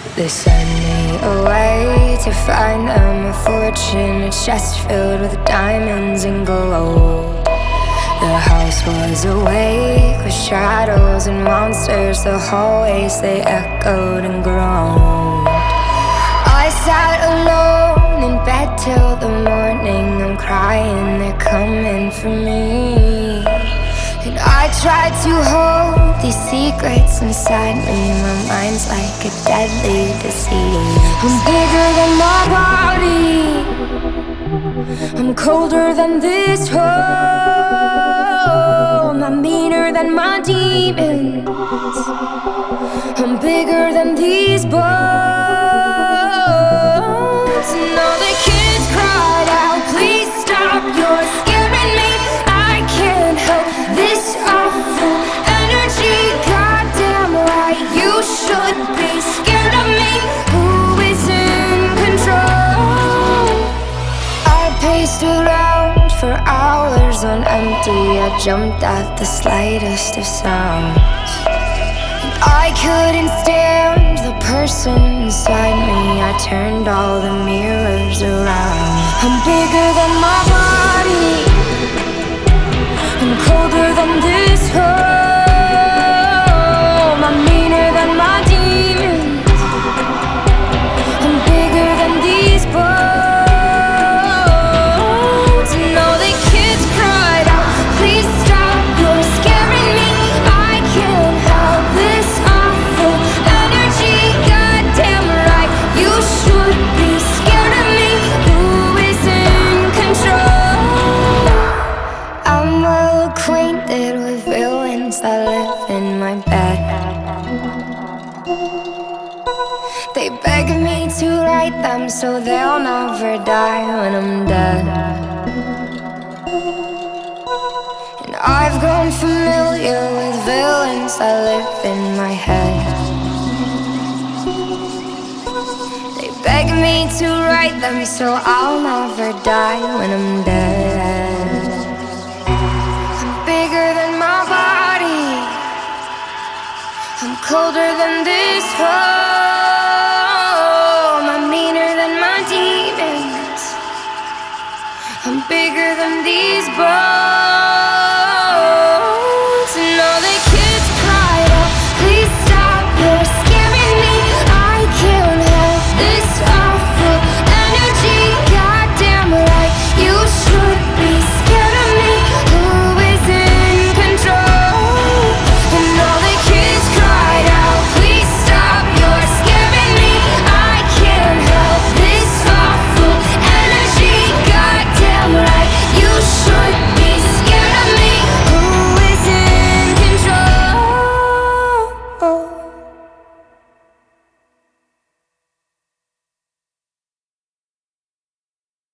They send me away to find them a fortune, a chest filled with diamonds and gold. The house was awake with shadows and monsters. The hallways, they echoed and groaned. I sat alone in bed till the morning. I'm crying, they're coming for me. And I tried to hold these secrets inside me. My mind's like a deadly disease. I'm bigger than my body, I'm colder than this home. I'm meaner than my demons, I'm bigger than these bones. And all the kids cried out, please stop, you're scaring me. I can't help this awful energy. Goddamn right, you should be scared of me. Who is in control? I paced around for hours on empty. I jumped at the slightest of sounds. I couldn't stand the person inside me. I turned all the mirrors around. I'm bigger than my body, I'm colder than this home. I'm meaner than my demons, I'm bigger than these bones. And all the kids cried out, please stop, you're scaring me. I can't help this awful energy. Goddamn right, you should be scared of me. Who is in control? I'm well acquainted with villains that live in my bed. They beg me to write them so they'll never die when I'm dead. And I've grown familiar with villains that live in my head. They beg me to write them so I'll never die when I'm dead. I'm bigger than my body, I'm colder than this home.